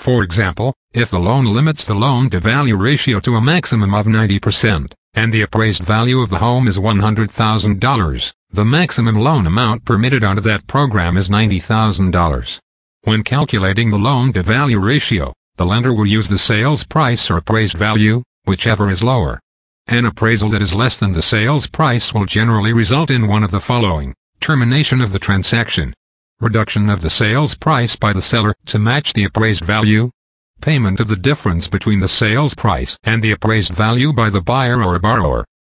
For example, if the loan limits the loan-to-value ratio to a maximum of 90%, and the appraised value of the home is $100,000, the maximum loan amount permitted under that program is $90,000. When calculating the loan-to-value ratio, the lender will use the sales price or appraised value, whichever is lower. An appraisal that is less than the sales price will generally result in one of the following: termination of the transaction, reduction of the sales price by the seller to match the appraised value, payment of the difference between the sales price and the appraised value by the buyer or borrower,